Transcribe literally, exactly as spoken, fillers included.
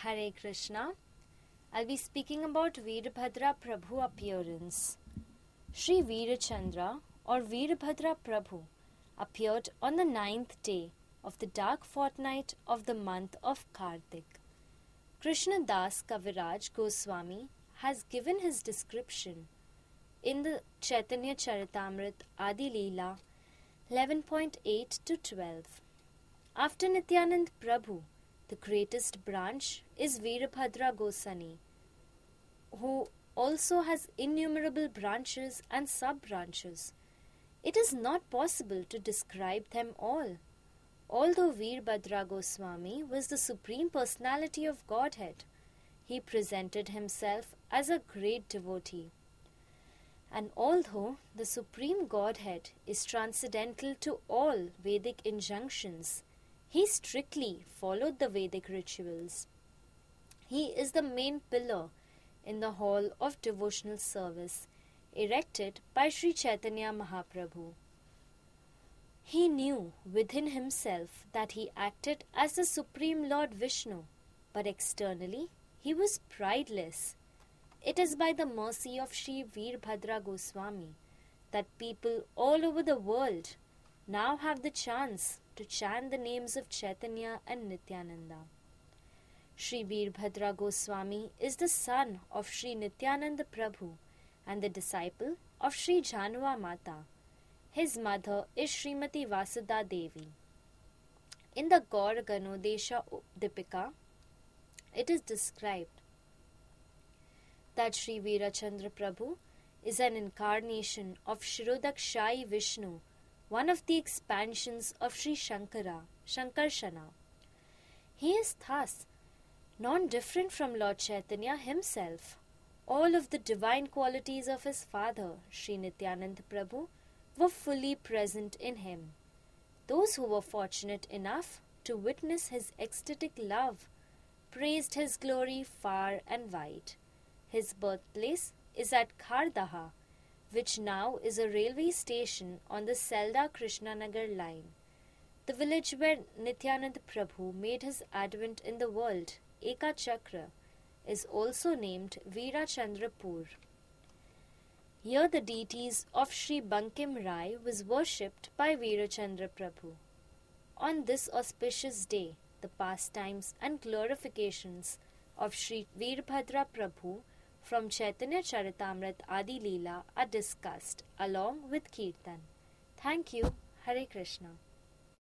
Hare Krishna. I'll be speaking about Veerbhadra Prabhu appearance. Sri Veerachandra or Veerbhadra Prabhu appeared on the ninth day of the dark fortnight of the month of Kartik. Krishna Das Kaviraj Goswami has given his description in the Chaitanya Charitamrit Adi Leela eleven point eight to twelve. After Nityanand Prabhu, the greatest branch is Veerbhadra Goswami, who also has innumerable branches and sub-branches. It is not possible to describe them all. Although Veerbhadra Goswami was the Supreme Personality of Godhead, he presented himself as a great devotee. And although the Supreme Godhead is transcendental to all Vedic injunctions, he strictly followed the Vedic rituals. He is the main pillar in the hall of devotional service erected by Sri Chaitanya Mahaprabhu. He knew within himself that he acted as the Supreme Lord Vishnu, but externally he was prideless. It is by the mercy of Sri Veerbhadra Goswami that people all over the world now have the chance to chant the names of Chaitanya and Nityananda. Sri Veerbhadra Goswami is the son of Sri Nityananda Prabhu and the disciple of Sri Janua Mata. His mother is Srimati Vasudha Devi. In the Gaur Ganodesha Dipika, it is described that Sri Veerachandra Prabhu is an incarnation of Shirodakshayi Vishnu, one of the expansions of Sri Shankara, Shankarshana. He is thus non-different from Lord Chaitanya himself. All of the divine qualities of his father, Sri Nityananda Prabhu, were fully present in him. Those who were fortunate enough to witness his ecstatic love praised his glory far and wide. His birthplace is at Khardaha, which now is a railway station on the Selda Krishnanagar line. The village where Nityananda Prabhu made his advent in the world, Eka Chakra, is also named Veerachandrapur. Here the deities of Sri Bankim Rai was worshipped by Veerachandra Prabhu. On this auspicious day, the pastimes and glorifications of Sri Veerbhadra Prabhu from Chaitanya Charitamrit Adi Leela are discussed along with Kirtan. Thank you. Hare Krishna.